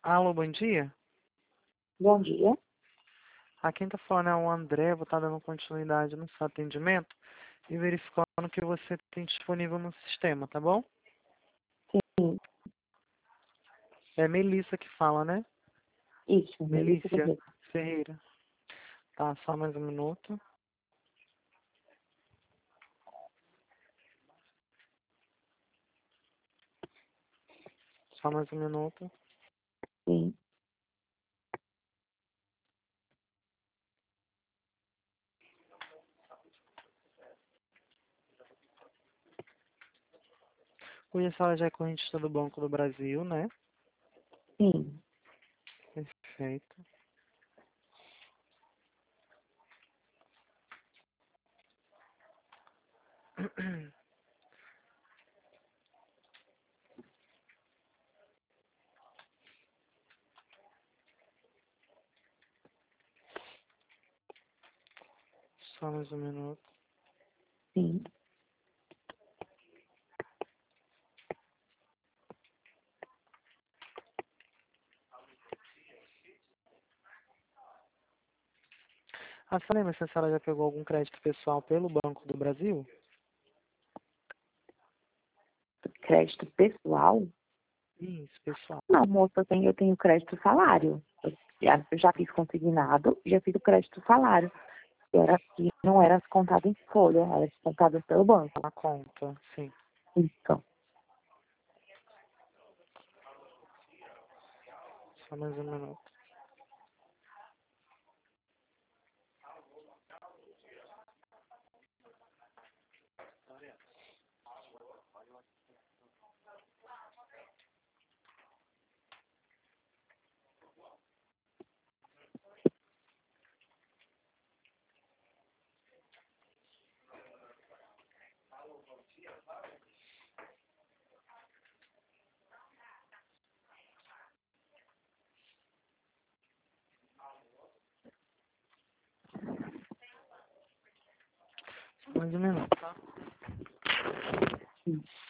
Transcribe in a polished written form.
Alô, bom dia. Bom dia. A quem tá falando é o André, vou estar dando continuidade no seu atendimento e verificando o que você tem disponível no sistema, tá bom? Sim, É Melissa que fala, né? isso, Melissa Melícia Ferreira. Ferreira. Tá, só mais um minuto. Só mais um minuto. Sim, Conheço ela já é correntista do Banco do Brasil, né? sim. Perfeito. Só mais um minuto. Sim. Ah, você lembra se a senhora já pegou algum crédito pessoal pelo Banco do Brasil? Crédito pessoal? Isso, pessoal. Não, moça, eu tenho crédito salário. Eu já fiz consignado, já fiz o crédito salário. Que não era descontado em folha, era descontado pelo banco. Na conta, sim. Então, Só mais um minuto. Só mais um minuto, tá? sim.